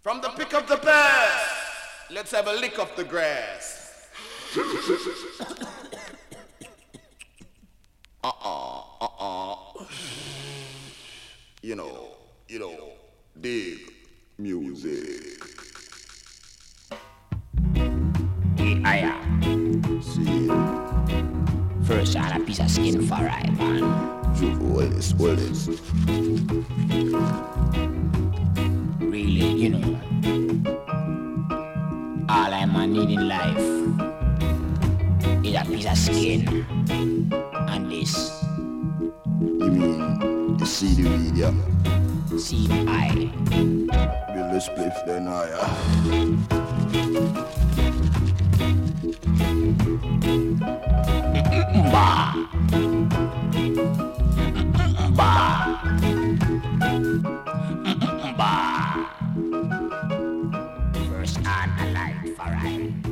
From the pick of the past, let's have a lick of the grass. You know, dig music. Yeah. See, First on a piece of skin for right, man. Wallace. Really, all I man need in life is a piece of skin. And this, you mean the CD media? see I. Build a spliff then Bah. First on a life for right.